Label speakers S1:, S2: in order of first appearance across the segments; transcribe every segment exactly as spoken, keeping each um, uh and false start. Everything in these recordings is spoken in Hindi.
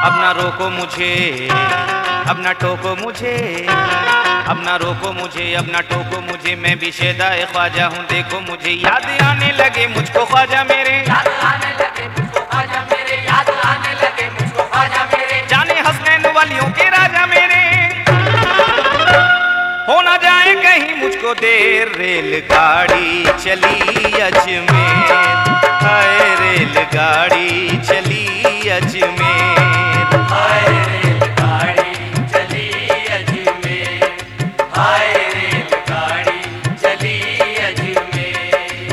S1: अब ना रोको मुझे, अब ना टोको मुझे, अब ना रोको मुझे, अब ना टोको मुझे, मैं भी शेदाए ख्वाजा हूँ। देखो मुझे याद आने लगे मुझको ख्वाजा मेरे,
S2: याद आने लगे मुझको ख्वाजा मेरे, याद आने लगे मुझको ख्वाजा मेरे,
S1: जाने हसनैन वालियों के राजा मेरे। हो ना जाए कहीं मुझको देर, रेलगाड़ी चली अजमेर, हाय रेलगाड़ी चली अजमेर,
S2: हाय रेलगाड़ी चली अजमेर, हाय रेलगाड़ी चली अजमेर।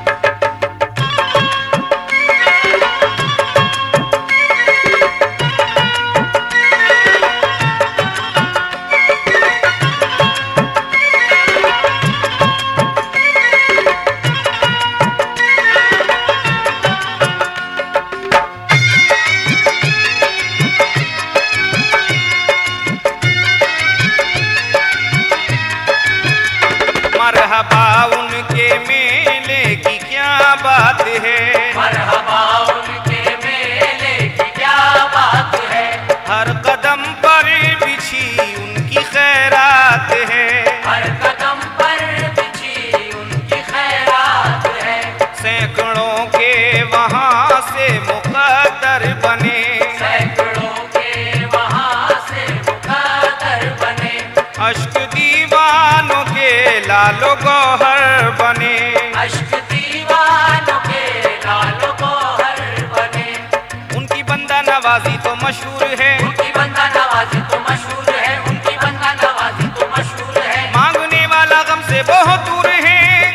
S1: मरहबा उनके मेले की क्या बात है,
S2: मरहबा उनके मेले की क्या बात है,
S1: हर कदम पर बिछी उनकी खैरात है,
S2: हर कदम पर बिछी उनकी खैरात है,
S1: सैकड़ों के वहाँ से मुकद्दर बने,
S2: सैकड़ों के वहाँ से मुकद्दर बने,
S1: अश्क दीवानों के लालो गौहर बने,
S2: अश्क दीवानों के लालो गौहर बने।
S1: उनकी बंदा नवाजी तो मशहूर है,
S2: उनकी बंदा नवाजी तो मशहूर है, उनकी बंदा नवाजी तो मशहूर है,
S1: मांगने वाला गम से बहुत दूर है,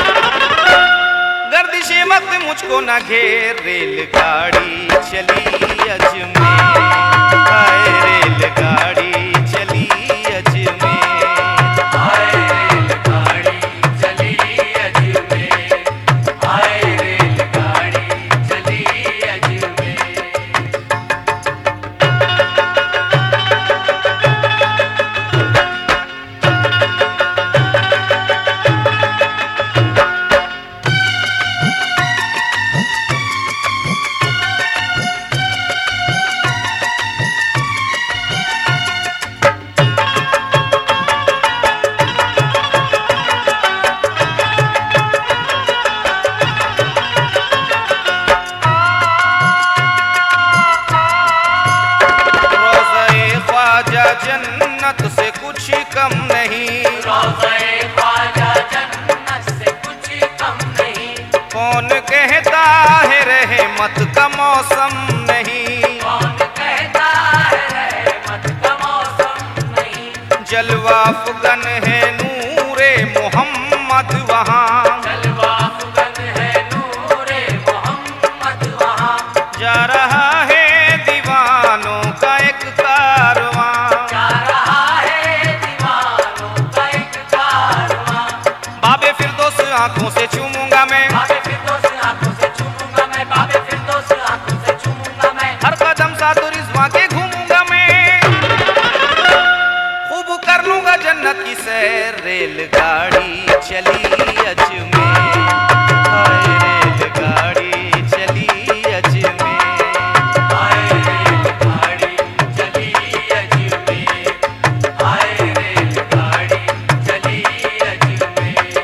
S1: गर्दिशे वक्त मुझको न घेर, रेलगाड़ी चली अजमेर, हाय रेलगाड़ी चली अजमेर,
S2: हाय रेलगाड़ी चली अजमेर, हाय रेलगाड़ी चली अजमेर।
S1: रोज़े ख्वाजा जन्नत से कुछ कम नहीं,
S2: रोज़े ख्वाजा जन्नत से कुछ कम नहीं,
S1: कौन कहता है रहमत का मौसम नहीं,
S2: कौन कहता है रहमत का मौसम नहीं,
S1: जलवा फुगन है नूरे मोहम्मद वहाँ,
S2: जलवा फुगन है नूरे मोहम्मद वहाँ,
S1: जा रहा है दीवानों का एक कारवां,
S2: जा रहा है दीवानों का एक कारवां।
S1: बाबे फिरदौस आंखों से चूमूंगा मैं,
S2: बाबे फिरदौस आंखों से चूमूंगा मैं, बाबे फिरदौस आंखों से चूमूंगा मैं,
S1: हर कदम साथ रिज़वां के घूमूंगा मैं, खूब कर लूंगा जन्नत की सैर, रेलगाड़ी चली अजमेर, हाय रेलगाड़ी चली अजमेर,
S2: हाय रेलगाड़ी चली अजमेर, हाय रेलगाड़ी चली अजमेर।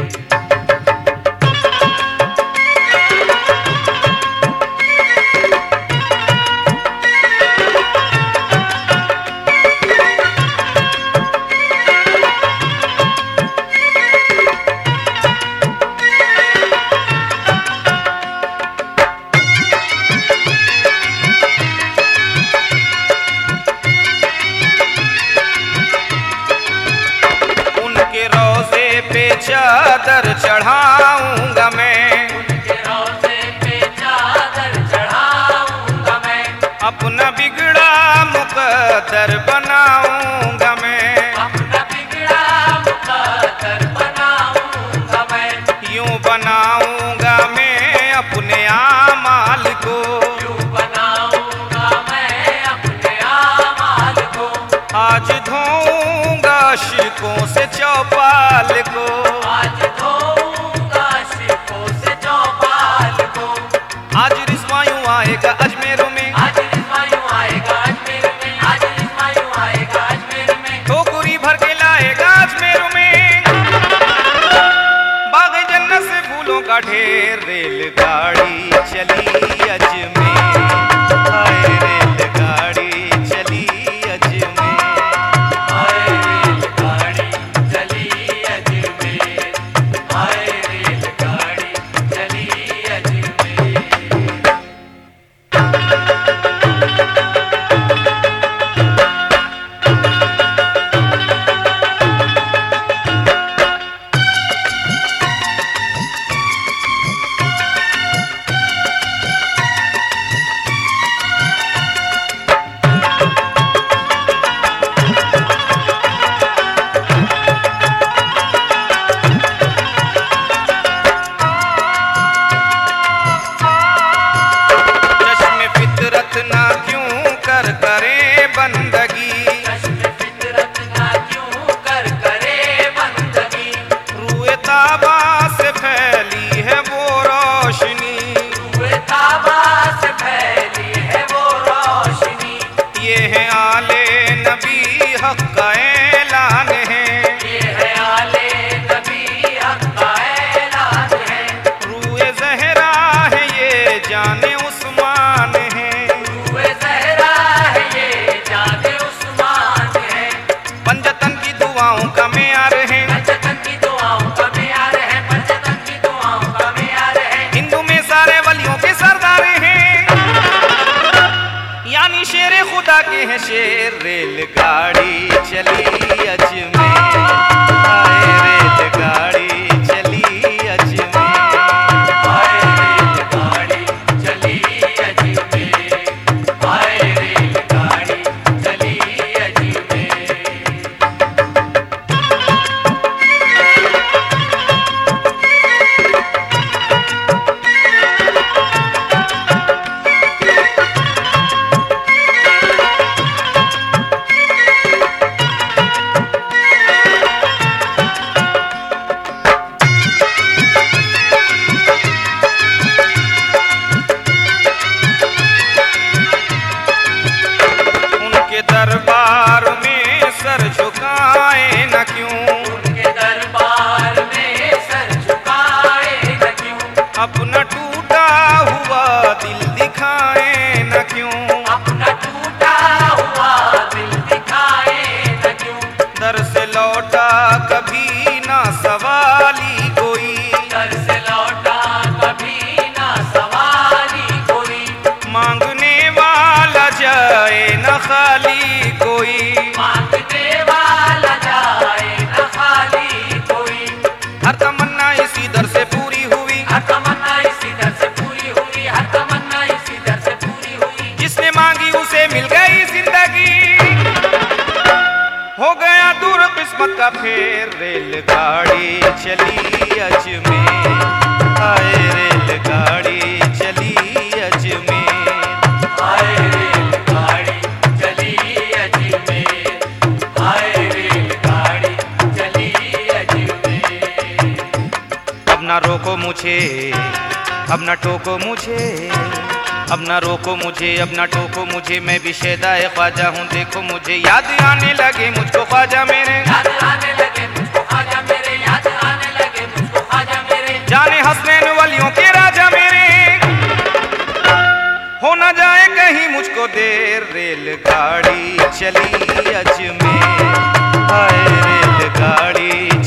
S1: उनके रोज़े पे चादर चढ़ाऊंगा मैं,
S2: उनके रोज़े पे चादर चढ़ाऊंगा मैं,
S1: अपना बिगड़ा मुकद्दर बनाऊंगा मैं,
S2: अपना बिगड़ा मुकद्दर बनाऊंगा मैं,
S1: यूं बनाऊंगा मैं अपने आमाल को,
S2: यूं बनाऊंगा मैं अपने आमाल को,
S1: आज धोऊंगा आशिकों से चौपाल को,
S2: आज धोऊंगा आशिकों से चौपाल को,
S1: आज रिज़वां यूं आएगा अजमेरों में,
S2: आज रिज़वां यूं आएगा
S1: यानी शेर खुदा के हैं शेर। रेलगाड़ी चली अजमेर, हाय रेलगाड़ी चली अजमेर,
S2: हाय रेलगाड़ी चली अजमेर, हाय रेलगाड़ी चली अजमेर।
S1: दरबार में सर झुकाए न क्यों,
S2: उनके दरबार में सर झुकाए न क्यों,
S1: अपना टूटा हुआ दिल दिखाए न क्यों,
S2: अपना टूटा हुआ दिल दिखाए न क्यों।
S1: दर से लौटा कभी ना सवाली कोई,
S2: दर से लौटा कभी ना सवाली कोई,
S1: मांगने वाला जाए न खाली कोई,
S2: मांगने वाला जाए न खाली कोई।
S1: हर तमन्ना इसी दर से पूरी हुई,
S2: हर तमन्ना इसी दर से पूरी हुई, हर तमन्ना इसी दर से पूरी हुई।
S1: जिसने मांगी उसे मिल गई जिंदगी, हो गया दूर किस्मत का फेर। रेलगाड़ी चली अजमेर, हाय रेलगाड़ी चली अजमेर,
S2: हाय रेलगाड़ी चली अजमेर, हाय रेलगाड़ी चली अजमेर।
S1: अब ना रोको मुझे, अब ना टोको मुझे, अब ना रोको मुझे, अब ना टोको मुझे, मैं भी शैदाए ख्वाजा हूँ। देखो मुझे याद आने लगे मुझको ख्वाजा मेरे,
S2: याद आने लगे मुझको ख्वाजा मेरे, याद आने लगे मुझको ख्वाजा मेरे।
S1: जाने हसनैन वलियों के राजा मेरे, हो न जाए कहीं मुझको देर। रेलगाड़ी चली अजमेर, हाय रेलगाड़ी